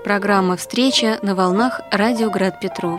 Программа «Встреча» на волнах Радио Град Петров.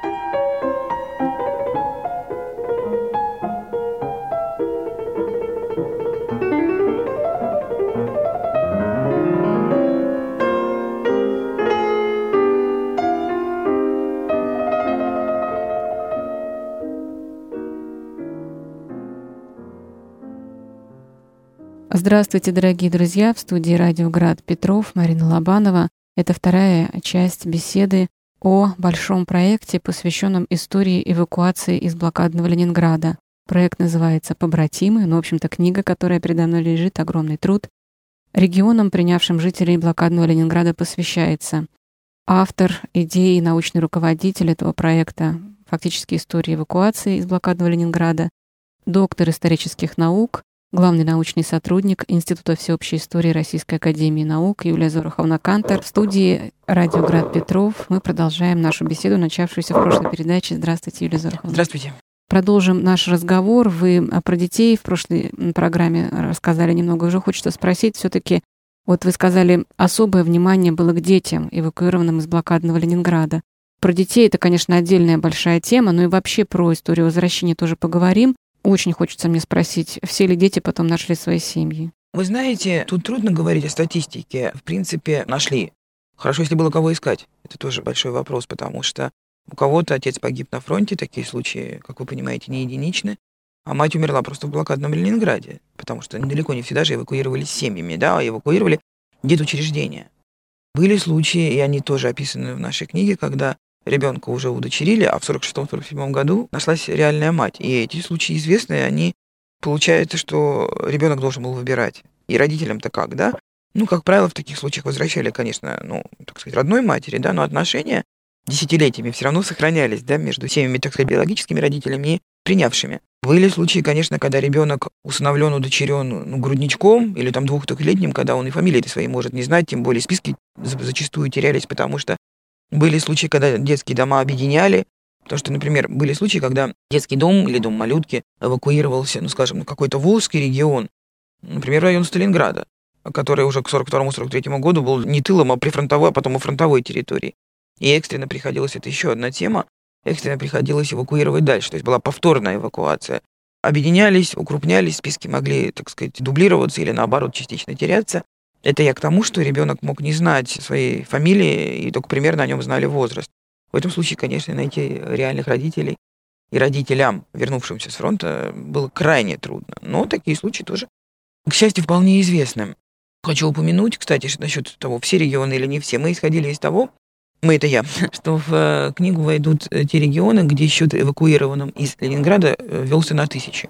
Здравствуйте, дорогие друзья! В студии Радио Град Петров Марина Лобанова. Это вторая часть беседы о большом проекте, посвященном истории эвакуации из блокадного Ленинграда. Проект называется «Побратимы», в общем-то, книга, которая передо мной лежит, огромный труд. Регионам, принявшим жителей блокадного Ленинграда, посвящается. Автор идеи и научный руководитель этого проекта, фактически истории эвакуации из блокадного Ленинграда, доктор исторических наук, главный научный сотрудник Института всеобщей истории Российской академии наук Юлия Зороховна-Кантор. В студии Радио Град Петров мы продолжаем нашу беседу, начавшуюся в прошлой передаче. Здравствуйте, Юлия Зороховна. Здравствуйте. Продолжим наш разговор. Вы про детей в прошлой программе рассказали немного. Уже хочется спросить, все-таки, вот вы сказали, особое внимание было к детям, эвакуированным из блокадного Ленинграда. Про детей это, конечно, отдельная большая тема, но и вообще про историю возвращения тоже поговорим. Очень хочется мне спросить, все ли дети потом нашли свои семьи? Вы знаете, тут трудно говорить о статистике. В принципе, нашли. Хорошо, если было кого искать. Это тоже большой вопрос, потому что у кого-то отец погиб на фронте, такие случаи, как вы понимаете, не единичны, а мать умерла просто в блокадном Ленинграде, потому что далеко не всегда же эвакуировались семьями, да, а эвакуировали детучреждения. Были случаи, и они тоже описаны в нашей книге, когда ребенка уже удочерили, а в 1946-1947 году нашлась реальная мать. И эти случаи известны, они, получается, что ребенок должен был выбирать. И родителям-то как, да? Ну, как правило, в таких случаях возвращали, конечно, так сказать, родной матери, да, но отношения десятилетиями все равно сохранялись, да, между семьями, так сказать, биологическими родителями и принявшими. Были случаи, конечно, когда ребенок усыновлен, удочерен грудничком или там 2-3-летним, когда он и фамилии своей может не знать, тем более списки зачастую терялись, потому что были случаи, когда детские дома объединяли, потому что, например, были случаи, когда детский дом или дом малютки эвакуировался, какой-то волжский регион, например, район Сталинграда, который уже к 1942-1943 году был не тылом, а прифронтовой, а потом и фронтовой территории. И экстренно приходилось, это еще одна тема, экстренно приходилось эвакуировать дальше, то есть была повторная эвакуация. Объединялись, укрупнялись, списки могли, так сказать, дублироваться или, наоборот, частично теряться. Это я к тому, что ребенок мог не знать своей фамилии и только примерно о нем знали возраст. В этом случае, конечно, найти реальных родителей и родителям, вернувшимся с фронта, было крайне трудно. Но такие случаи тоже, к счастью, вполне известны. Хочу упомянуть, кстати, насчет того, все регионы или не все. Мы исходили из того, это я, что в книгу войдут те регионы, где счет эвакуированным из Ленинграда велся на 1000.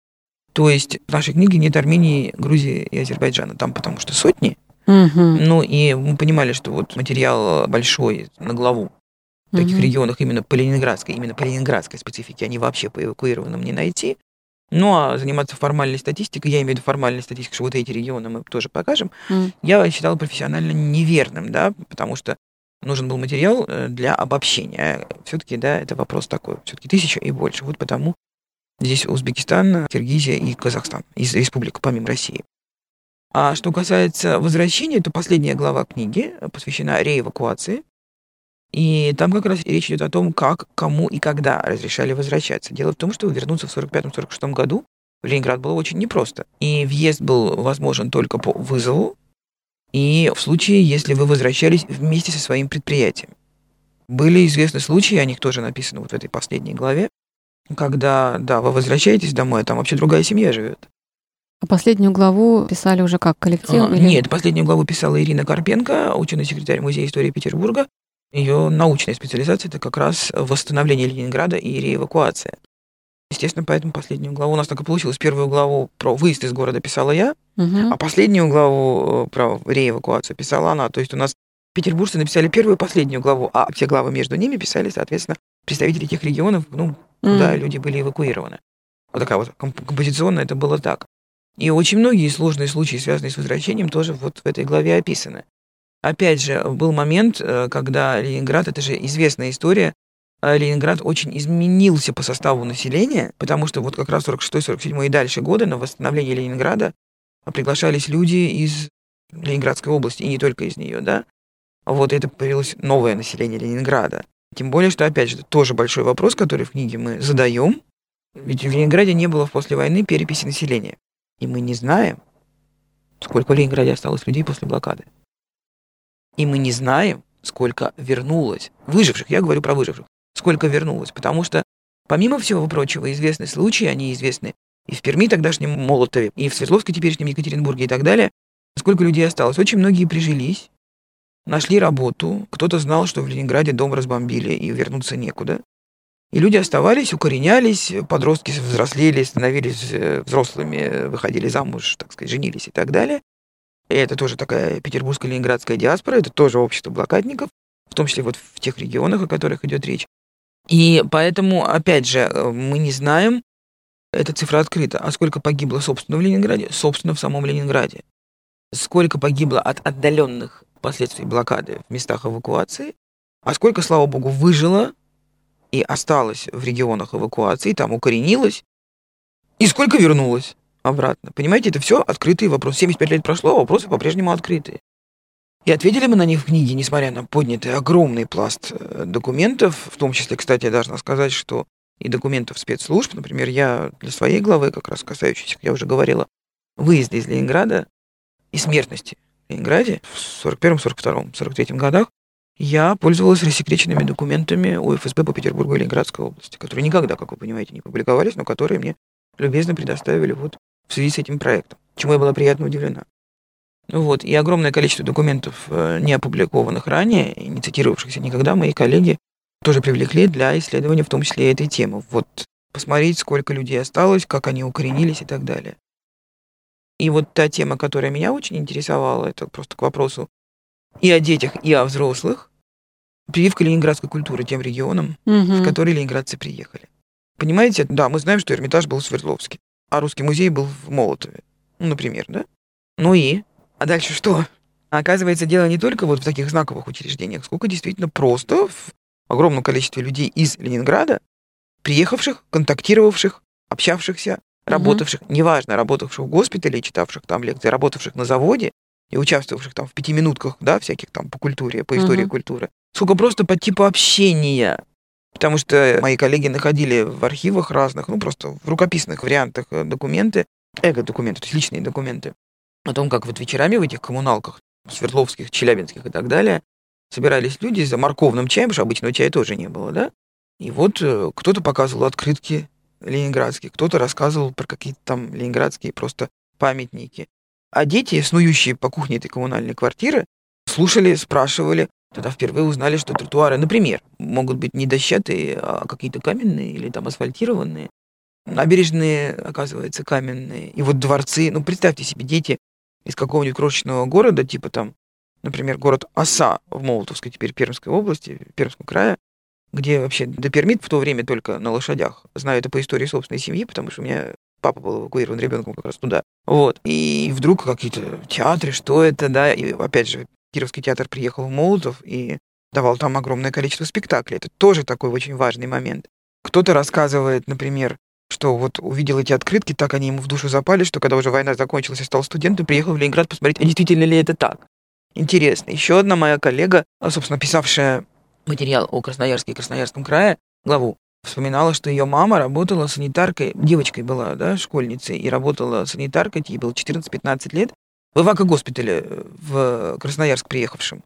То есть в нашей книге нет Армении, Грузии и Азербайджана. Там потому что сотни. Ну и мы понимали, что вот материал большой на главу в таких регионах именно по ленинградской специфике, они вообще по эвакуированным не найти. Ну а заниматься формальной статистикой, я имею в виду формальной статистикой, что вот эти регионы мы тоже покажем, я считал профессионально неверным, да, потому что нужен был материал для обобщения. Все-таки, да, это вопрос такой. Все-таки 1000 и больше. Вот потому здесь Узбекистан, Киргизия и Казахстан из республик, помимо России. А что касается возвращения, то последняя глава книги посвящена реэвакуации. И там как раз речь идет о том, как, кому и когда разрешали возвращаться. Дело в том, что вернуться в 1945-1946 году в Ленинград было очень непросто. И въезд был возможен только по вызову и в случае, если вы возвращались вместе со своим предприятием. Были известны случаи, о них тоже написано вот в этой последней главе, когда, да, вы возвращаетесь домой, а там вообще другая семья живет. А последнюю главу писали уже как коллектив? Нет, последнюю главу писала Ирина Карпенко, ученый секретарь Музея истории Петербурга. Ее научная специализация – это как раз восстановление Ленинграда и реэвакуация. Естественно, поэтому последнюю главу у нас так и получилось. Первую главу про выезд из города писала я, а последнюю главу про реэвакуацию писала она. То есть у нас петербуржцы написали первую и последнюю главу, а все главы между ними писали, соответственно, представители тех регионов, куда люди были эвакуированы. Вот такая вот композиционно это было так. И очень многие сложные случаи, связанные с возвращением, тоже вот в этой главе описаны. Опять же, был момент, когда Ленинград, это же известная история, Ленинград очень изменился по составу населения, потому что вот как раз 46-47 и дальше годы на восстановление Ленинграда приглашались люди из Ленинградской области, и не только из нее, да. Вот это появилось новое население Ленинграда. Тем более, что, опять же, тоже большой вопрос, который в книге мы задаем. Ведь в Ленинграде не было после войны переписи населения. И мы не знаем, сколько в Ленинграде осталось людей после блокады. И мы не знаем, сколько вернулось. Выживших, я говорю про выживших. Сколько вернулось. Потому что, помимо всего прочего, известны случаи, они известны и в Перми тогдашнем Молотове, и в Свердловске теперешнем Екатеринбурге и так далее. Сколько людей осталось. Очень многие прижились, нашли работу. Кто-то знал, что в Ленинграде дом разбомбили и вернуться некуда. И люди оставались, укоренялись, подростки взрослели, становились взрослыми, выходили замуж, так сказать, женились и так далее. И это тоже такая петербургская ленинградская диаспора, это тоже общество блокадников, в том числе вот в тех регионах, о которых идет речь. И поэтому, опять же, мы не знаем, эта цифра открыта, а сколько погибло, собственно, в Ленинграде, собственно, в самом Ленинграде. Сколько погибло от отдаленных последствий блокады в местах эвакуации, а сколько, слава богу, выжило и осталось в регионах эвакуации, там укоренилось, и сколько вернулось обратно. Понимаете, это все открытые вопросы. 75 лет прошло, а вопросы по-прежнему открытые. И ответили мы на них в книге, несмотря на поднятый огромный пласт документов, в том числе, кстати, я должна сказать, что и документов спецслужб, например, я для своей главы, как раз касающейся, как я уже говорила, выезда из Ленинграда и смертности в Ленинграде в 41-м, 42-м, 43-м годах, я пользовалась рассекреченными документами УФСБ по Петербургу и Ленинградской области, которые никогда, как вы понимаете, не публиковались, но которые мне любезно предоставили вот в связи с этим проектом, чему я была приятно удивлена. Вот. И огромное количество документов, не опубликованных ранее, и не цитировавшихся никогда, мои коллеги тоже привлекли для исследования, в том числе и этой темы. Вот посмотреть, сколько людей осталось, как они укоренились и так далее. И вот та тема, которая меня очень интересовала, это просто к вопросу и о детях, и о взрослых, прививка ленинградской культуры тем регионам, в которые ленинградцы приехали. Понимаете, да, мы знаем, что Эрмитаж был в Свердловске, а Русский музей был в Молотове, например, да? Ну и? А дальше что? Оказывается, дело не только вот в таких знаковых учреждениях, сколько действительно просто в огромном количестве людей из Ленинграда, приехавших, контактировавших, общавшихся, работавших, неважно, работавших в госпитале, читавших там лекции, работавших на заводе и участвовавших там в 5 минутках, да, всяких там по культуре, по истории культуры. Сколько просто по типу общения. Потому что мои коллеги находили в архивах разных, ну, просто в рукописных вариантах документы, эго-документы, то есть личные документы, о том, как вот вечерами в этих коммуналках, свердловских, челябинских и так далее, собирались люди за морковным чаем, потому что обычного чая тоже не было, да? И вот кто-то показывал открытки ленинградские, кто-то рассказывал про какие-то там ленинградские просто памятники. А дети, снующие по кухне этой коммунальной квартиры, слушали, спрашивали. Тогда впервые узнали, что тротуары, например, могут быть не дощатые, а какие-то каменные или там асфальтированные. Набережные, оказывается, каменные. И вот дворцы. Ну, представьте себе, дети из какого-нибудь крошечного города, типа там, например, город Оса в Молотовской, теперь Пермской области, Пермском крае, где вообще до Перми в то время только на лошадях. Знаю это по истории собственной семьи, потому что у меня папа был эвакуирован ребенком как раз туда. Вот. И вдруг какие-то театры, что это, да, и опять же, Кировский театр приехал в Молотов и давал там огромное количество спектаклей. Это тоже такой очень важный момент. Кто-то рассказывает, например, что вот увидел эти открытки, так они ему в душу запали, что когда уже война закончилась и стал студентом, приехал в Ленинград посмотреть, а действительно ли это так. Интересно. Еще одна моя коллега, собственно, писавшая материал о Красноярске и Красноярском крае, главу, вспоминала, что ее мама работала санитаркой, девочкой была, да, школьницей, и работала санитаркой, ей было 14-15 лет, в эвакогоспитале в Красноярск приехавшем.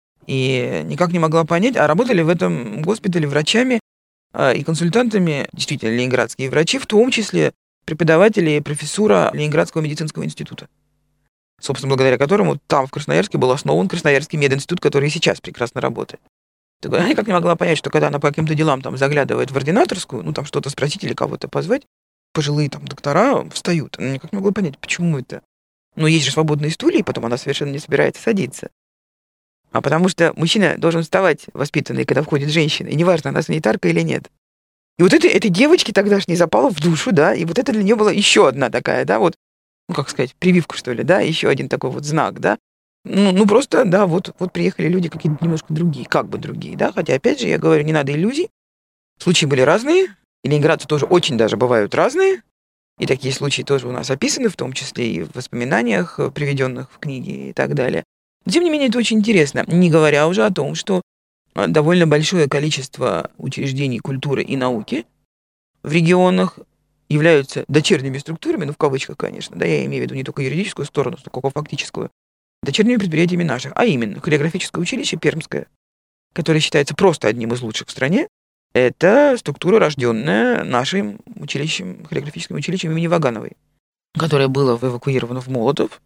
И никак не могла понять, а работали в этом госпитале врачами и консультантами, действительно, ленинградские врачи, в том числе преподаватели и профессура Ленинградского медицинского института. Собственно, благодаря которому там, в Красноярске, был основан Красноярский мединститут, который и сейчас прекрасно работает. Так она никак не могла понять, что когда она по каким-то делам там заглядывает в ординаторскую, ну там что-то спросить или кого-то позвать, пожилые там доктора встают. Она никак не могла понять, почему это. Но есть же свободные стулья, и потом она совершенно не собирается садиться. А потому что мужчина должен вставать воспитанный, когда входит женщина, и неважно, она санитарка или нет. И вот этой девочке тогдашней запало в душу, да, и вот это для нее была еще одна такая, да, вот, ну, как сказать, прививка, что ли, да, еще один такой вот знак, да. Ну просто, да, вот приехали люди какие-то немножко другие, как бы другие, да, хотя, опять же, я говорю, не надо иллюзий. Случаи были разные, и ленинградцы тоже очень даже бывают разные, и такие случаи тоже у нас описаны, в том числе и в воспоминаниях, приведенных в книге и так далее. Но, тем не менее, это очень интересно. Не говоря уже о том, что довольно большое количество учреждений культуры и науки в регионах являются дочерними структурами, ну, в кавычках, конечно, да, я имею в виду не только юридическую сторону, но только фактическую, дочерними предприятиями наших, а именно хореографическое училище Пермское, которое считается просто одним из лучших в стране. Это структура, рожденная нашим училищем, хореографическим училищем имени Вагановой, которое было эвакуировано в Молотов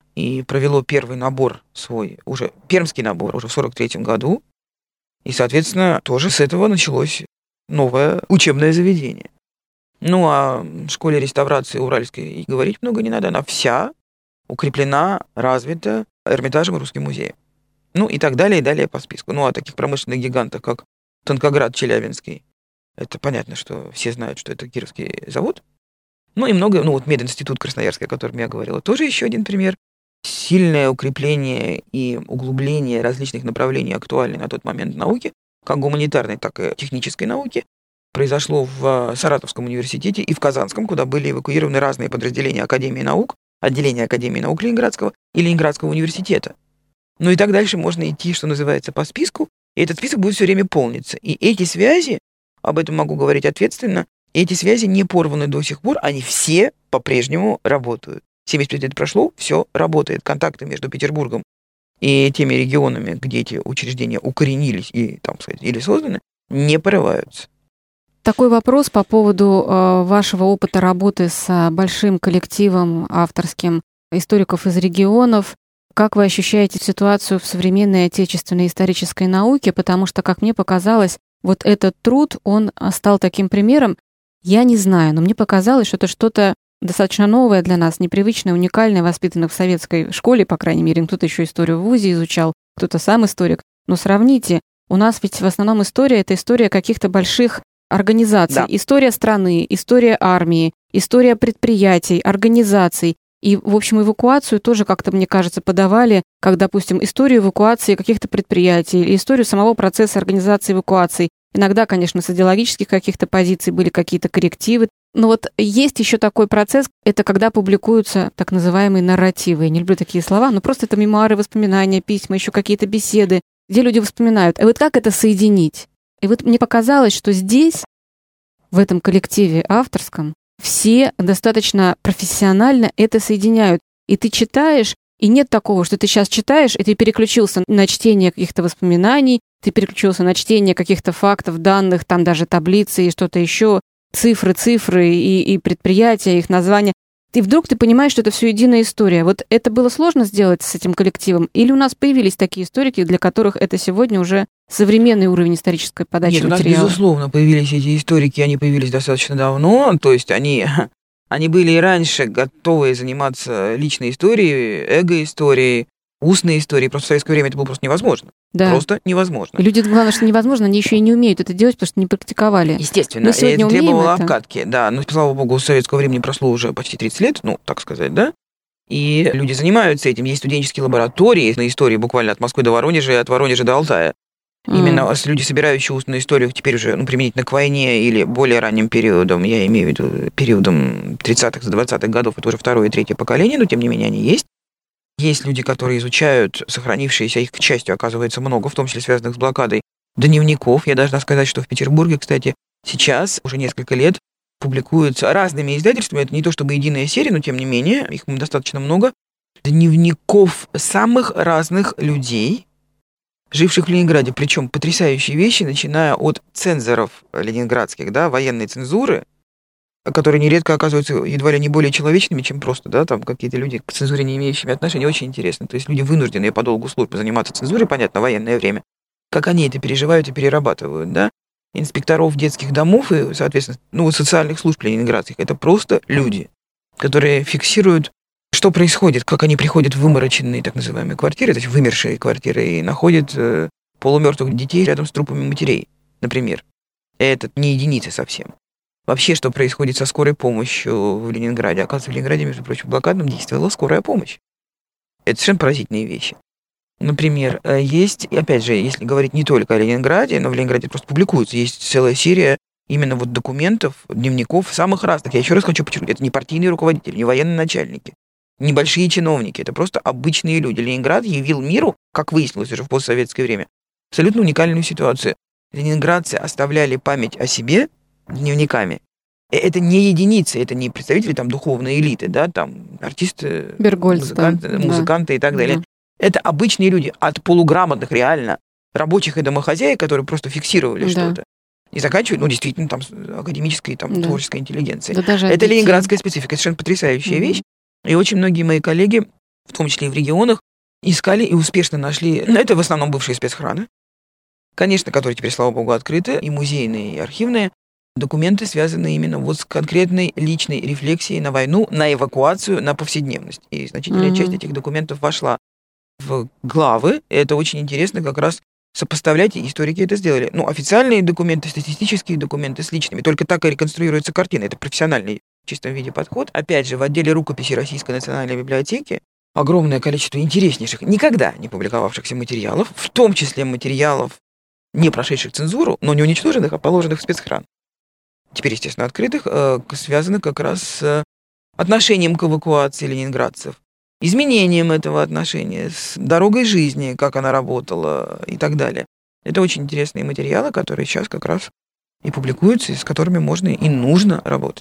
и провело первый набор свой, уже пермский набор, уже в 1943 году. И, соответственно, тоже с этого началось новое учебное заведение. Ну, о школе реставрации Уральской и говорить много не надо. Она вся укреплена, развита Эрмитажем и Русским музеем. Ну, и так далее, и далее по списку. Ну, о таких промышленных гигантах, как Тонкоград Челябинский, это понятно, что все знают, что это Кировский завод. Ну, и много, ну, вот Мединститут Красноярский, о котором я говорила, тоже еще один пример. Сильное укрепление и углубление различных направлений актуальной на тот момент науки, как гуманитарной, так и технической науки, произошло в Саратовском университете и в Казанском, куда были эвакуированы разные подразделения Академии наук, отделения Академии наук Ленинградского и Ленинградского университета. Ну и так дальше можно идти, что называется, по списку, и этот список будет все время полниться. И эти связи, об этом могу говорить ответственно, эти связи не порваны до сих пор, они все по-прежнему работают. 75 лет прошло, все работает. Контакты между Петербургом и теми регионами, где эти учреждения укоренились и, там сказать, или созданы, не порываются. Такой вопрос по поводу вашего опыта работы с большим коллективом авторским историков из регионов. Как вы ощущаете ситуацию в современной отечественной исторической науке? Потому что, как мне показалось, вот этот труд, он стал таким примером. Я не знаю, но мне показалось, что это что-то достаточно новое для нас, непривычное, уникальное, воспитанное в советской школе, по крайней мере. Кто-то еще историю в вузе изучал, кто-то сам историк. Но сравните, у нас ведь в основном история — это история каких-то больших организаций. Да. История страны, история армии, история предприятий, организаций. И, в общем, эвакуацию тоже как-то, мне кажется, подавали, как, допустим, историю эвакуации каких-то предприятий или историю самого процесса организации эвакуации. Иногда, конечно, с идеологических каких-то позиций были какие-то коррективы. Но вот есть еще такой процесс, это когда публикуются так называемые нарративы. Я не люблю такие слова, но просто это мемуары, воспоминания, письма, еще какие-то беседы, где люди вспоминают. И вот как это соединить? И вот мне показалось, что здесь, в этом коллективе авторском, все достаточно профессионально это соединяют. И ты читаешь, и нет такого, что ты сейчас читаешь, и ты переключился на чтение каких-то воспоминаний, ты переключился на чтение каких-то фактов, данных, там даже таблицы и что-то еще, цифры и предприятия, их названия. И вдруг ты понимаешь, что это все единая история. Вот это было сложно сделать с этим коллективом? Или у нас появились такие историки, для которых это сегодня уже современный уровень исторической подачи материала? Нет, у нас, безусловно, появились эти историки, они появились достаточно давно, то есть они были и раньше готовы заниматься личной историей, эго-историей, устной историей. Просто в советское время это было просто невозможно. Да. Просто невозможно. И люди, главное, что невозможно, они еще и не умеют это делать, потому что не практиковали. Естественно, это требовало обкатки. Да, но, слава богу, с советского времени прошло уже почти 30 лет, ну, так сказать, да. И люди занимаются этим. Есть студенческие лаборатории на истории буквально от Москвы до Воронежа и от Воронежа до Алтая. Именно люди, собирающие устную историю теперь уже, ну, применительно к войне или более ранним периодам, я имею в виду периодом 30-х, 20-х годов, это уже второе и третье поколение, но тем не менее они есть. Есть люди, которые изучают сохранившиеся, их, к счастью, оказывается много, в том числе связанных с блокадой, дневников. Я должна сказать, что в Петербурге, кстати, сейчас уже несколько лет публикуются разными издательствами, это не то чтобы единая серия, но тем не менее, их достаточно много, дневников самых разных людей, живших в Ленинграде, причем потрясающие вещи, начиная от цензоров ленинградских, да, военной цензуры, которые нередко оказываются едва ли не более человечными, чем просто, да, там какие-то люди к цензуре не имеющими отношения, очень интересно. То есть люди вынужденные по долгу службы заниматься цензурой, понятно, в военное время, как они это переживают и перерабатывают, да. Инспекторов детских домов и, соответственно, ну, социальных служб ленинградских, это просто люди, которые фиксируют, что происходит, как они приходят в вымороченные так называемые квартиры, то есть вымершие квартиры, и находят полумертвых детей рядом с трупами матерей, например. Это не единицы совсем. Вообще, что происходит со скорой помощью в Ленинграде? Оказывается, в Ленинграде, между прочим, в блокадном действовала скорая помощь. Это совершенно поразительные вещи. Например, есть, опять же, если говорить не только о Ленинграде, но в Ленинграде просто публикуется, есть целая серия именно вот документов, дневников самых разных. Я еще раз хочу подчеркнуть, это не партийные руководители, не военные начальники. небольшие чиновники, это просто обычные люди. Ленинград явил миру, как выяснилось уже в постсоветское время, абсолютно уникальную ситуацию. Ленинградцы оставляли память о себе дневниками. Это не единицы, это не представители там духовной элиты, да, там артисты, музыканты и так далее. Это обычные люди, от полуграмотных реально рабочих и домохозяек, которые просто фиксировали что-то. И заканчивают, действительно, там, академической, там, творческой интеллигенцией. Это ленинградская специфика, это совершенно потрясающая вещь. И очень многие мои коллеги, в том числе и в регионах, искали и успешно нашли. Это в основном бывшие спецхраны, конечно, которые теперь, слава богу, открыты, и музейные, и архивные. Документы связаны именно вот с конкретной личной рефлексией на войну, на эвакуацию, на повседневность. И значительная часть этих документов вошла в главы. И это очень интересно как раз сопоставлять, и историки это сделали. Официальные документы, статистические документы с личными. Только так и реконструируется картина. Это профессиональный в чистом виде подход. Опять же, в отделе рукописи Российской национальной библиотеки огромное количество интереснейших, никогда не публиковавшихся материалов, в том числе материалов, не прошедших цензуру, но не уничтоженных, а положенных в спецхран. Теперь, естественно, открытых, связанных как раз с отношением к эвакуации ленинградцев, изменением этого отношения, с дорогой жизни, как она работала и так далее. Это очень интересные материалы, которые сейчас как раз и публикуются, и с которыми можно и нужно работать.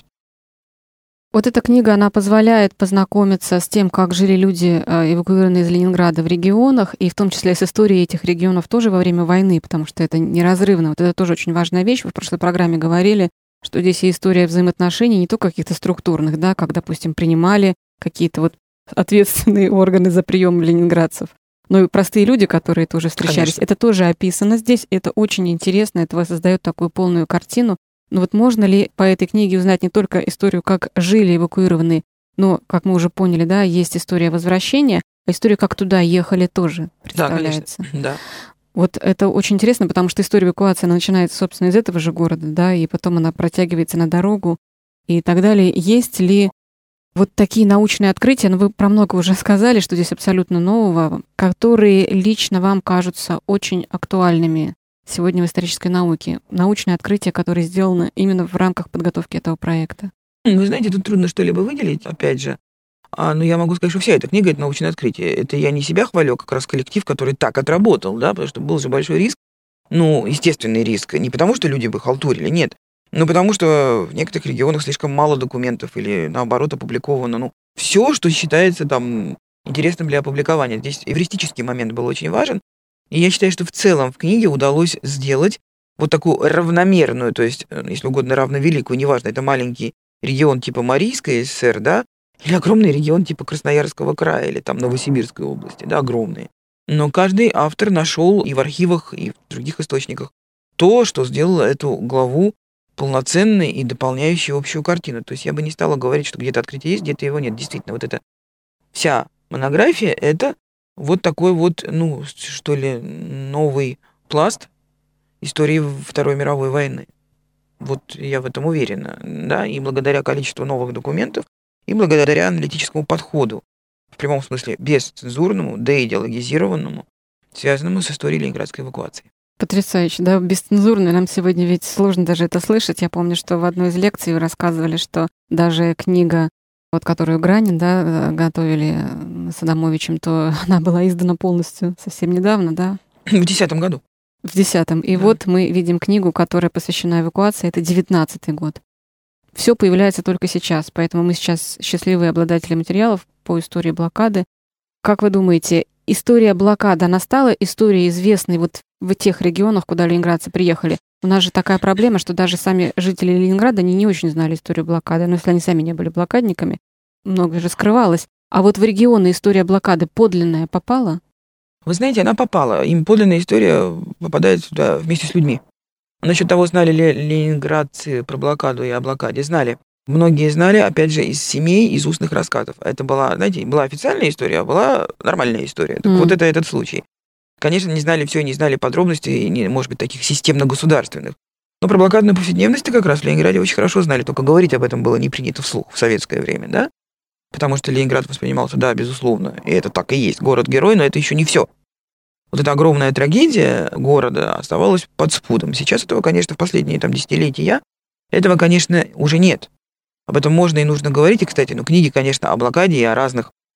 Вот эта книга, она позволяет познакомиться с тем, как жили люди, эвакуированные из Ленинграда в регионах, и в том числе с историей этих регионов тоже во время войны, потому что это неразрывно. Вот это тоже очень важная вещь. Вы в прошлой программе говорили, что здесь и история взаимоотношений не только каких-то структурных, да, как, допустим, принимали какие-то вот ответственные органы за прием ленинградцев, но и простые люди, которые тоже встречались. Конечно. Это тоже описано здесь, это очень интересно, это создает такую полную картину. Но вот можно ли по этой книге узнать не только историю, как жили эвакуированные, но, как мы уже поняли, да, есть история возвращения, а история, как туда ехали, тоже представляется. Да, конечно. Да. Вот это очень интересно, потому что история эвакуации, она начинается, собственно, из этого же города, да, и потом она протягивается на дорогу и так далее. Есть ли вот такие научные открытия, вы про много уже сказали, что здесь абсолютно нового, которые лично вам кажутся очень актуальными сегодня в исторической науке? Научные открытия, которые сделаны именно в рамках подготовки этого проекта. Вы знаете, тут трудно что-либо выделить, опять же. Но я могу сказать, что вся эта книга — это научное открытие. Это я не себя хвалю, как раз коллектив, который так отработал, да, потому что был же большой риск. Естественный риск. Не потому, что люди бы халтурили, нет. Но потому, что в некоторых регионах слишком мало документов или, наоборот, опубликовано. Все, что считается там интересным для опубликования. Здесь эвристический момент был очень важен. И я считаю, что в целом в книге удалось сделать вот такую равномерную, то есть, если угодно, равновеликую, неважно, это маленький регион типа Марийской ССР, да, или огромный регион типа Красноярского края, или там Новосибирской области, да, огромные. Но каждый автор нашел и в архивах, и в других источниках то, что сделало эту главу полноценной и дополняющей общую картину. То есть я бы не стала говорить, что где-то открытие есть, где-то его нет. Действительно, вот эта вся монография — это вот такой вот, что ли, новый пласт истории Второй мировой войны. Вот я в этом уверена, да, и благодаря количеству новых документов, и благодаря аналитическому подходу, в прямом смысле бесцензурному, деидеологизированному, связанному с историей ленинградской эвакуации. Потрясающе, да, бесцензурно. Нам сегодня ведь сложно даже это слышать. Я помню, что в одной из лекций вы рассказывали, что даже книга, вот которую Гранин, да, готовили с Адамовичем, то она была издана полностью совсем недавно, да? В 2010 году. В 2010. И да. Вот мы видим книгу, которая посвящена эвакуации, это 19-й год. Все появляется только сейчас, поэтому мы сейчас счастливые обладатели материалов по истории блокады. Как вы думаете, история блокады, она стала историей известной вот в тех регионах, куда ленинградцы приехали? У нас же такая проблема, что даже сами жители Ленинграда, они не очень знали историю блокады. Но если они сами не были блокадниками, многое же скрывалось. А вот в регионы история блокады подлинная попала? Вы знаете, она попала. Им подлинная история попадает сюда вместе с людьми. Насчет того, знали ли ленинградцы про блокаду и о блокаде, знали. Многие знали, опять же, из семей, из устных рассказов. Это была, знаете, была официальная история, а была нормальная история. Так вот это этот случай. Конечно, не знали все, не знали подробностей, не, может быть, таких системно-государственных. Но про блокадную повседневность как раз в Ленинграде очень хорошо знали, только говорить об этом было не принято вслух в советское время, да? Потому что Ленинград воспринимался, да, безусловно, и это так и есть, город-герой, но это еще не все. Вот эта огромная трагедия города оставалась под спудом. Сейчас этого, конечно, в последние десятилетия, этого, конечно, уже нет. Об этом можно и нужно говорить. И, кстати, книги, конечно, о блокаде и о разных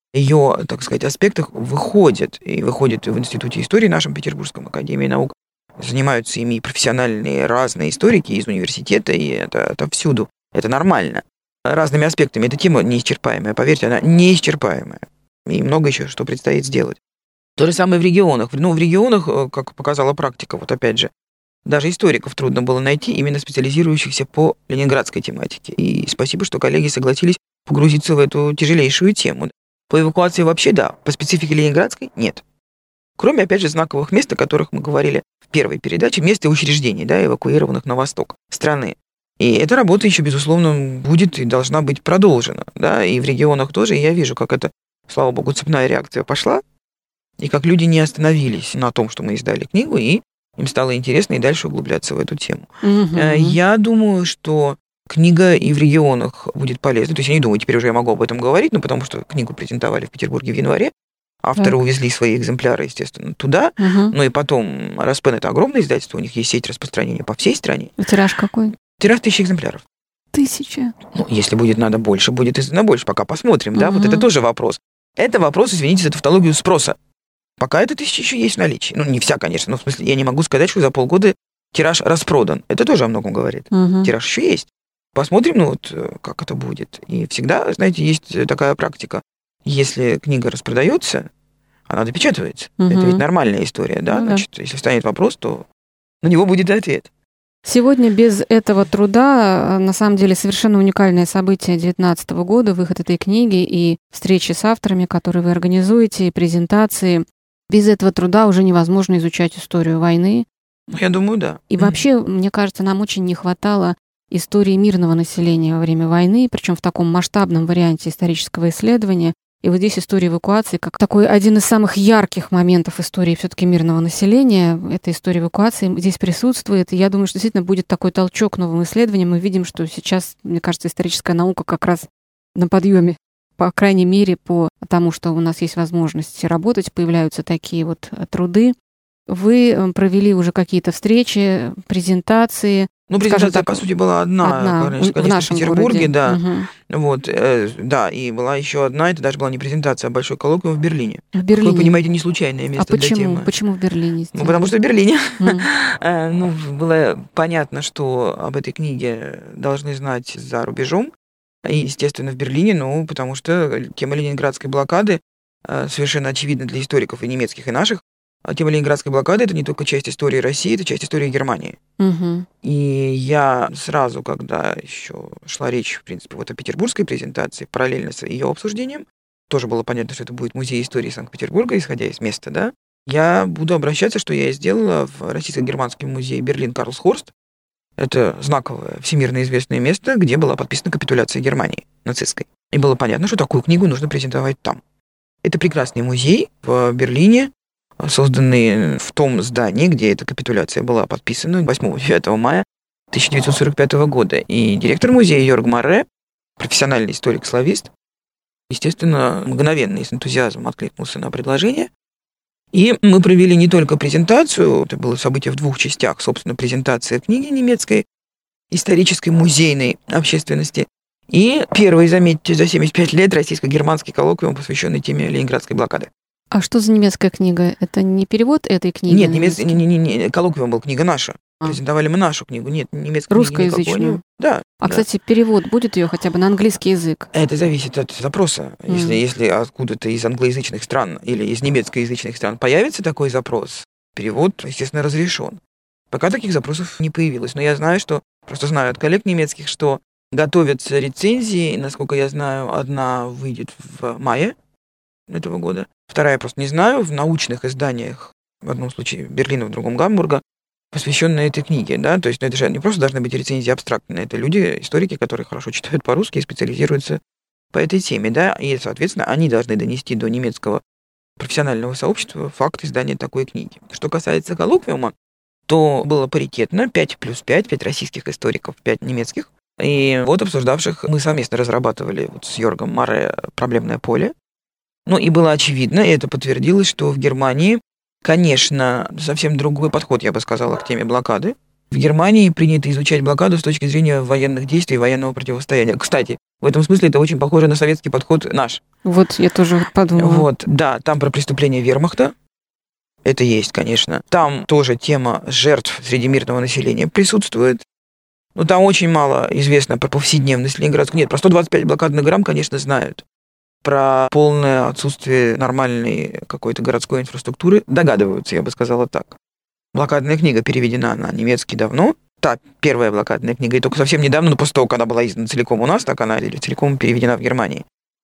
ее, так сказать, аспектах выходит. И выходит в Институте истории нашем Петербургском, Академии наук. Занимаются ими профессиональные разные историки из университета, и это отовсюду. Это нормально. Разными аспектами. Эта тема неисчерпаемая. Поверьте, она неисчерпаемая. И много еще что предстоит сделать. То же самое в регионах. Ну, в регионах, как показала практика, вот опять же, даже историков трудно было найти, именно специализирующихся по ленинградской тематике. И спасибо, что коллеги согласились погрузиться в эту тяжелейшую тему. По эвакуации вообще да, по специфике ленинградской нет. Кроме, опять же, знаковых мест, о которых мы говорили в первой передаче, мест и учреждений, да, эвакуированных на восток страны. И эта работа еще, безусловно, будет и должна быть продолжена. Да, и в регионах тоже. И я вижу, как это, слава богу, цепная реакция пошла, и как люди не остановились на том, что мы издали книгу, и им стало интересно и дальше углубляться в эту тему. Я думаю, что книга и в регионах будет полезна. То есть я не думаю, теперь уже я могу об этом говорить, но потому что книгу презентовали в Петербурге в январе. Авторы увезли свои экземпляры, естественно, туда. Ну и потом Распен — это огромное издательство, у них есть сеть распространения по всей стране. А тираж какой? Тираж 1000 экземпляров. 1000? Ну, если будет надо больше, будет издано больше. Пока посмотрим, да? Вот это тоже вопрос. Это вопрос, извините за тавтологию, спроса. Пока это 1000 еще есть в наличии. Ну, не вся, конечно, но в смысле я не могу сказать, что за полгода тираж распродан. Это тоже о многом говорит. Тираж еще есть. Посмотрим, ну вот, как это будет. И всегда, знаете, есть такая практика. Если книга распродается, она допечатывается. Это ведь нормальная история, да? Значит, если встанет вопрос, то на него будет ответ. Сегодня без этого труда, на самом деле, совершенно уникальное событие 2019 года, выход этой книги и встречи с авторами, которые вы организуете, и презентации. Без этого труда уже невозможно изучать историю войны. Ну, я думаю, да. И вообще, мне кажется, нам очень не хватало истории мирного населения во время войны, причем в таком масштабном варианте исторического исследования. И вот здесь история эвакуации как такой один из самых ярких моментов истории все-таки мирного населения. Эта история эвакуации здесь присутствует. И я думаю, что действительно будет такой толчок к новым исследованиям. Мы видим, что сейчас, мне кажется, историческая наука как раз на подъеме. По крайней мере, по тому, что у нас есть возможность работать, появляются такие вот труды. Вы провели уже какие-то встречи, презентации. Ну, презентация, по сути, была одна конечно, в нашем в Петербурге, городе. да. Вот, да, и была еще одна, это даже была не презентация, а большой коллоквиум в Берлине. В Берлине. Вы понимаете, не случайное место для темы. Почему в Берлине? Ну, потому что в Берлине. Ну, было понятно, что об этой книге должны знать за рубежом. И, естественно, в Берлине, ну, потому что тема ленинградской блокады совершенно очевидна для историков и немецких, и наших. Тема ленинградской блокады — это не только часть истории России, это часть истории Германии. И я сразу, когда еще шла речь, в принципе, вот о петербургской презентации, параллельно с ее обсуждением, тоже было понятно, что это будет музей истории Санкт-Петербурга, исходя из места, да, я буду обращаться, что я и сделала в Российско-германский музей Берлин-Карлсхорст. Это знаковое, всемирно известное место, где была подписана капитуляция Германии нацистской. И было понятно, что такую книгу нужно презентовать там. Это прекрасный музей в Берлине, созданный в том здании, где эта капитуляция была подписана 8-9 мая 1945 года. И директор музея Йорг Марре, профессиональный историк-славист, естественно, мгновенно и с энтузиазмом откликнулся на предложение. И мы провели не только презентацию, это было событие в 2 частях, собственно, презентация книги немецкой, исторической, музейной общественности, и первый, заметьте, за 75 лет российско-германский коллоквиум, посвященный теме ленинградской блокады. А что за немецкая книга? Это не перевод этой книги? Нет, не, коллоквиум был, книга наша. Презентовали мы нашу книгу. Нет, немецкой русскоязычную. Да. Кстати, перевод будет ее хотя бы на английский язык? Это зависит от запроса. Если откуда-то из англоязычных стран или из немецкоязычных стран появится такой запрос, перевод, естественно, разрешен. Пока таких запросов не появилось. Но я знаю, просто знаю от коллег немецких, что готовятся рецензии. Насколько я знаю, одна выйдет в мае этого года. Вторая, просто не знаю, в научных изданиях, в одном случае Берлина, в другом Гамбурга, посвященная этой книге, да, то есть это же не просто должны быть рецензии абстрактные, это люди, историки, которые хорошо читают по-русски и специализируются по этой теме, да, и, соответственно, они должны донести до немецкого профессионального сообщества факт издания такой книги. Что касается коллоквиума, то было паритетно 5+5 российских историков, 5 немецких, и вот обсуждавших мы совместно разрабатывали вот с Йоргом Марре проблемное поле. Ну и было очевидно, и это подтвердилось, что в Германии, конечно, совсем другой подход, я бы сказала, к теме блокады. В Германии принято изучать блокаду с точки зрения военных действий, военного противостояния. Кстати, в этом смысле это очень похоже на советский подход наш. Вот я тоже подумала. Вот, да, там про преступления вермахта. Это есть, конечно. Там тоже тема жертв среди мирного населения присутствует. Но там очень мало известно про повседневность Ленинградскую. Нет, про 125 блокадных грамм, конечно, знают. Про полное отсутствие нормальной какой-то городской инфраструктуры догадываются, я бы сказала так. Блокадная книга переведена на немецкий давно. Та первая блокадная книга, и только совсем недавно, но после того, когда была издана целиком у нас, так она целиком переведена в Германии.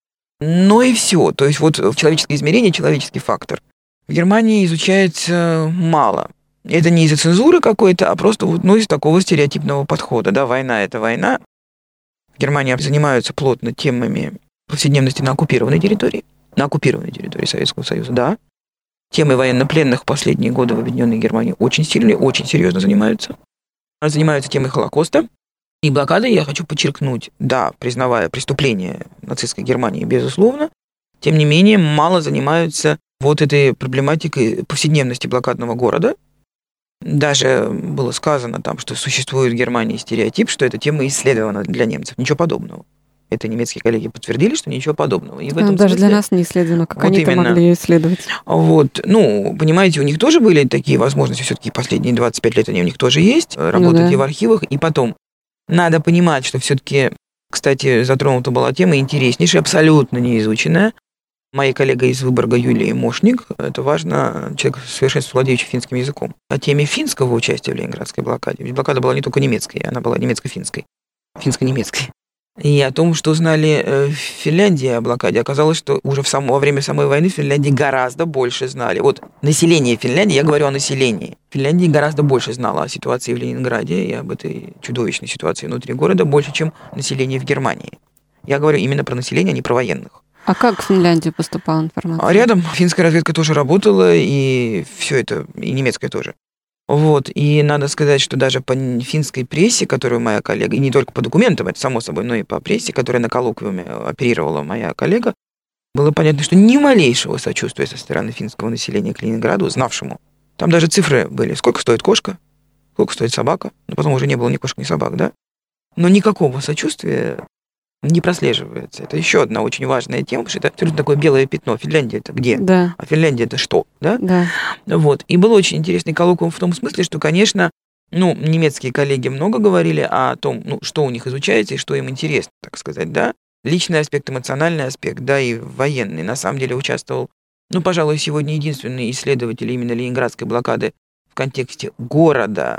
Но и все. То есть вот человеческое измерение, человеческий фактор в Германии изучается мало. Это не из-за цензуры какой-то, а просто вот, из такого стереотипного подхода. Да, война – это война. В Германии занимаются плотно темами повседневности на оккупированной территории Советского Союза, да. Темы военнопленных в последние годы в Объединенной Германии очень сильные, очень серьезно занимаются. Занимаются темой Холокоста. И блокадой, я хочу подчеркнуть, да, признавая преступления нацистской Германии, безусловно, тем не менее, мало занимаются вот этой проблематикой повседневности блокадного города. Даже было сказано там, что существует в Германии стереотип, что эта тема исследована для немцев. Ничего подобного. Это немецкие коллеги подтвердили, что ничего подобного. И в этом даже смысле, для нас не исследовано, как вот они это могли ее исследовать. Вот, понимаете, у них тоже были такие возможности, все-таки последние 25 лет они у них тоже есть, работать и в архивах, и потом. Надо понимать, что все-таки, кстати, затронута была тема интереснейшая, абсолютно неизученная. Моя коллега из Выборга Юлия Мошник, это важно, человек, совершенственно владеющий финским языком, о теме финского участия в Ленинградской блокаде. Ведь блокада была не только немецкой, она была немецко-финской, финско-немецкой. И о том, что знали в Финляндии о блокаде, оказалось, что уже во время самой войны в Финляндии гораздо больше знали. Вот население Финляндии, я говорю о населении. Финляндии гораздо больше знало о ситуации в Ленинграде и об этой чудовищной ситуации внутри города больше, чем население в Германии. Я говорю именно про население, а не про военных. А как в Финляндию поступала информация? Рядом финская разведка тоже работала, и все это, и немецкая тоже. Вот, и надо сказать, что даже по финской прессе, которую моя коллега, и не только по документам, это само собой, но и по прессе, которая на коллоквиуме оперировала моя коллега, было понятно, что ни малейшего сочувствия со стороны финского населения к Ленинграду, знавшему. Там даже цифры были, сколько стоит кошка, сколько стоит собака, но потом уже не было ни кошек, ни собак, да? Но никакого сочувствия не прослеживается. Это еще одна очень важная тема, потому что это абсолютно такое белое пятно. Финляндия это где? Да. А Финляндия это что? Да? Да. Вот. И был очень интересный коллоквиум в том смысле, что, конечно, немецкие коллеги много говорили о том, что у них изучается и что им интересно, так сказать, да. Личный аспект, эмоциональный аспект, да, и военный. На самом деле участвовал, пожалуй, сегодня единственный исследователь именно Ленинградской блокады в контексте города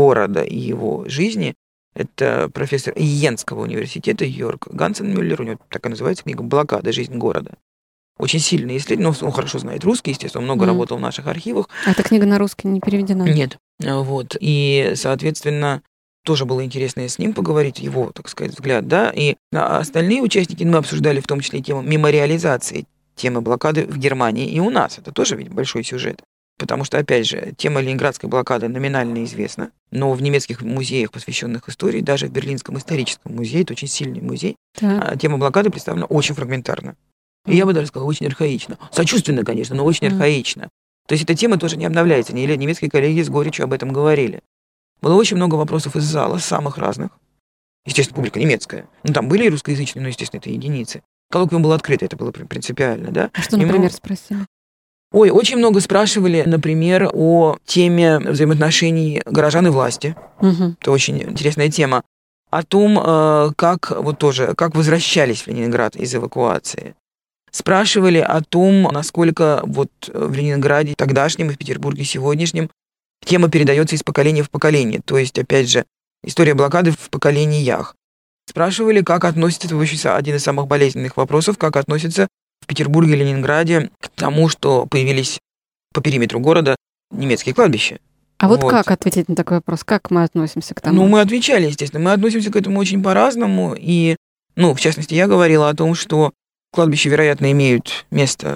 и его жизни. Это профессор Йенского университета Йорк Гансенмюллер, у него так и называется книга «Блокада. Жизнь города». Очень сильный исследователь, он хорошо знает русский, естественно, много работал в наших архивах. А эта книга на русский не переведена? Нет. Вот. И, соответственно, тоже было интересно с ним поговорить, его, так сказать, взгляд, да. И остальные участники, мы обсуждали в том числе тему мемориализации темы блокады в Германии и у нас. Это тоже ведь большой сюжет. Потому что, опять же, тема Ленинградской блокады номинально известна, но в немецких музеях, посвященных истории, даже в Берлинском историческом музее, это очень сильный музей, тема блокады представлена очень фрагментарно. И я бы даже сказала, очень архаично. Сочувственно, конечно, но очень архаично. То есть эта тема тоже не обновляется. Немецкие коллеги с горечью об этом говорили. Было очень много вопросов из зала, самых разных. Естественно, публика немецкая. Там были и русскоязычные, но, естественно, это единицы. Коллоквиум был открыт, это было принципиально, да. А что, например, спросили? Очень много спрашивали, например, о теме взаимоотношений горожан и власти. Это очень интересная тема. О том, как возвращались в Ленинград из эвакуации. Спрашивали о том, насколько в Ленинграде тогдашнем и в Петербурге сегодняшнем тема передается из поколения в поколение. То есть, опять же, история блокады в поколениях. Спрашивали, как относится, это вообще один из самых болезненных вопросов, как относится в Петербурге и Ленинграде к тому, что появились по периметру города немецкие кладбища. А как ответить на такой вопрос? Как мы относимся к тому? Мы отвечали, естественно. Мы относимся к этому очень по-разному. И, в частности, я говорила о том, что кладбища, вероятно, имеют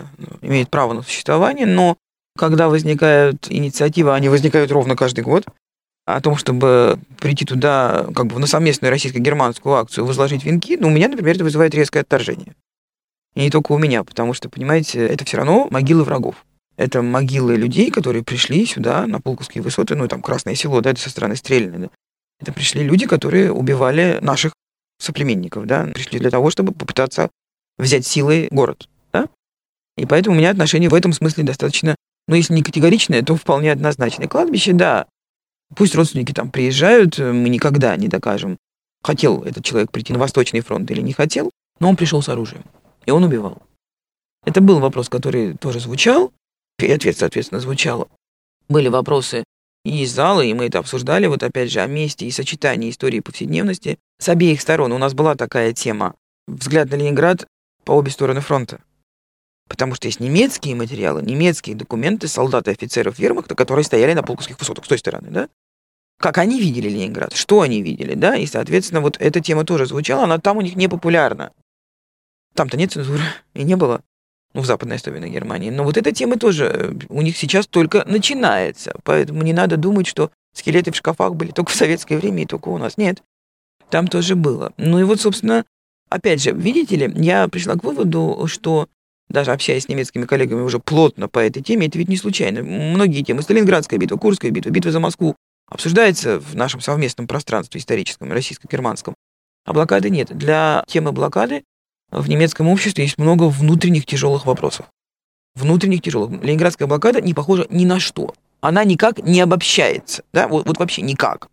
право на существование, но когда возникают инициативы, они возникают ровно каждый год, о том, чтобы прийти туда, на совместную российско-германскую акцию, возложить венки, у меня, например, это вызывает резкое отторжение. И не только у меня, потому что, понимаете, это все равно могилы врагов. Это могилы людей, которые пришли сюда, на Пулковские высоты, Красное Село, да, это со стороны Стрельны, да. Это пришли люди, которые убивали наших соплеменников, да, пришли для того, чтобы попытаться взять силой город. Да? И поэтому у меня отношение в этом смысле достаточно, если не категоричное, то вполне однозначное. Кладбище, да, пусть родственники там приезжают, мы никогда не докажем, хотел этот человек прийти на Восточный фронт или не хотел, но он пришел с оружием, и он убивал. Это был вопрос, который тоже звучал, и ответ, соответственно, звучал. Были вопросы и из зала, и мы это обсуждали, вот опять же, о месте и сочетании истории и повседневности с обеих сторон. У нас была такая тема, взгляд на Ленинград по обе стороны фронта. Потому что есть немецкие материалы, немецкие документы солдат и офицеров вермахта, которые стояли на Пулковских высотах с той стороны, да? Как они видели Ленинград, что они видели, да? И, соответственно, вот эта тема тоже звучала, она там у них не популярна. Там-то нет цензуры, и не было. В Западной особенно Германии. Но вот эта тема тоже у них сейчас только начинается. Поэтому не надо думать, что скелеты в шкафах были только в советское время и только у нас. Нет, там тоже было. Ну и вот, собственно, опять же, видите ли, я пришла к выводу, что даже общаясь с немецкими коллегами уже плотно по этой теме, это ведь не случайно. Многие темы, Сталинградская битва, Курская битва, битва за Москву, обсуждается в нашем совместном пространстве историческом, российско-германском. А блокады нет. Для темы блокады в немецком обществе есть много внутренних тяжелых вопросов. Внутренних тяжелых. Ленинградская блокада не похожа ни на что. Она никак не обобщается. Да? Вот вообще никак.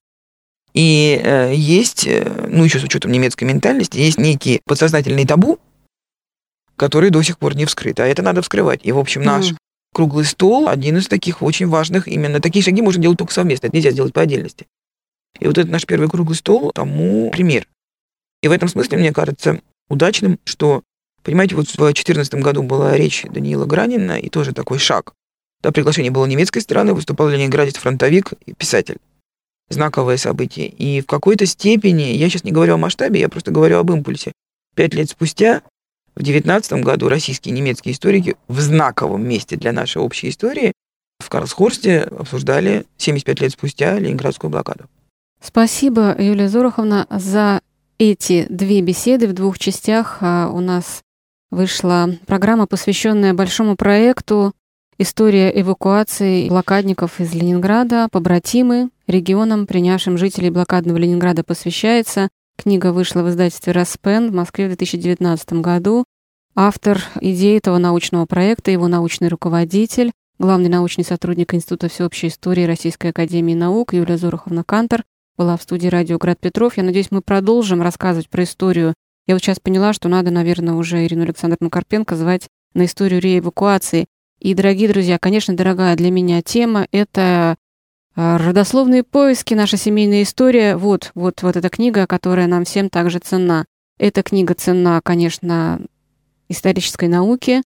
И есть, еще с учетом немецкой ментальности, есть некие подсознательные табу, которые до сих пор не вскрыты. А это надо вскрывать. И, в общем, наш круглый стол один из таких очень важных. Именно такие шаги можно делать только совместно. Это нельзя сделать по отдельности. И вот это наш первый круглый стол тому пример. И в этом смысле, мне кажется, удачным, что, понимаете, вот в 2014 году была речь Даниила Гранина, и тоже такой шаг. Да, приглашение было немецкой стороны, выступал ленинградец, фронтовик и писатель. Знаковое событие. И в какой-то степени, я сейчас не говорю о масштабе, я просто говорю об импульсе. 5 лет спустя, в 2019 году, российские и немецкие историки в знаковом месте для нашей общей истории в Карлсхорсте обсуждали 75 лет спустя Ленинградскую блокаду. Спасибо, Юлия Зороховна, за эти две беседы в двух частях. У нас вышла программа, посвященная большому проекту «История эвакуации блокадников из Ленинграда. Побратимы. Регионам, принявшим жителей блокадного Ленинграда, посвящается». Книга вышла в издательстве «Распен» в Москве в 2019 году. Автор идеи этого научного проекта, его научный руководитель, главный научный сотрудник Института всеобщей истории Российской академии наук Юлия Зороховна Кантор была в студии «Радио Град Петров». Я надеюсь, мы продолжим рассказывать про историю. Я вот сейчас поняла, что надо, наверное, уже Ирину Александровну Карпенко звать на историю реэвакуации. И, дорогие друзья, конечно, дорогая для меня тема — это родословные поиски, наша семейная история. Вот эта книга, которая нам всем также ценна. Эта книга ценна, конечно, исторической науке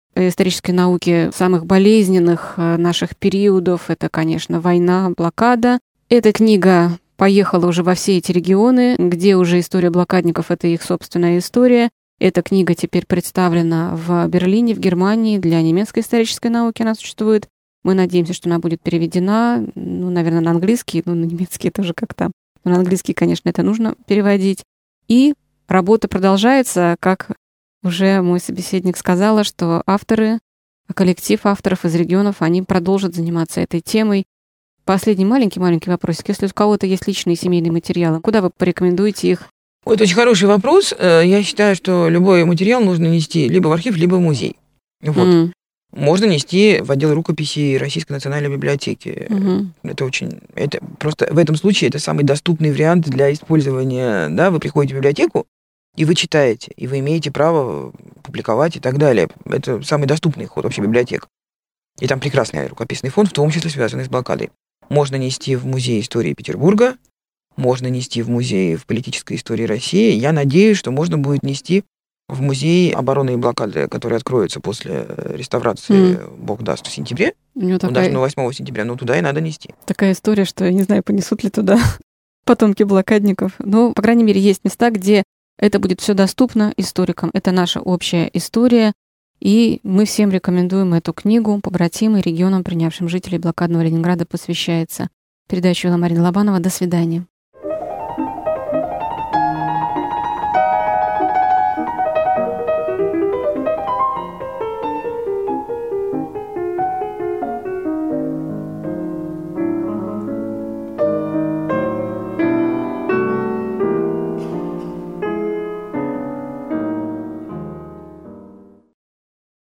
самых болезненных наших периодов. Это, конечно, война, блокада. Эта книга поехала уже во все эти регионы, где уже история блокадников — это их собственная история. Эта книга теперь представлена в Берлине, в Германии. Для немецкой исторической науки она существует. Мы надеемся, что она будет переведена, наверное, на английский, на немецкий тоже как-то. Но на английский, конечно, это нужно переводить. И работа продолжается, как уже мой собеседник сказала, что авторы, коллектив авторов из регионов, они продолжат заниматься этой темой. Последний маленький вопросик. Если у кого-то есть личные семейные материалы, куда вы порекомендуете их? Это очень хороший вопрос. Я считаю, что любой материал нужно нести либо в архив, либо в музей. Вот. Можно нести в отдел рукописей Российской национальной библиотеки. Это просто в этом случае это самый доступный вариант для использования. Да, вы приходите в библиотеку, и вы читаете, и вы имеете право публиковать и так далее. Это самый доступный ход вообще библиотек. И там прекрасный рукописный фонд, в том числе связанный с блокадой. Можно нести в музей истории Петербурга, можно нести в музей в политической истории России. Я надеюсь, что можно будет нести в музей обороны и блокады, который откроется после реставрации, бог даст, в сентябре. Даже на 8 сентября, но туда и надо нести. Такая история, что я не знаю, понесут ли туда потомки блокадников. Но, по крайней мере, есть места, где это будет все доступно историкам. Это наша общая история. И мы всем рекомендуем эту книгу «Побратимы. Регионам, принявшим жителей блокадного Ленинграда, посвящается». Передачу вела Марина Лобанова. До свидания.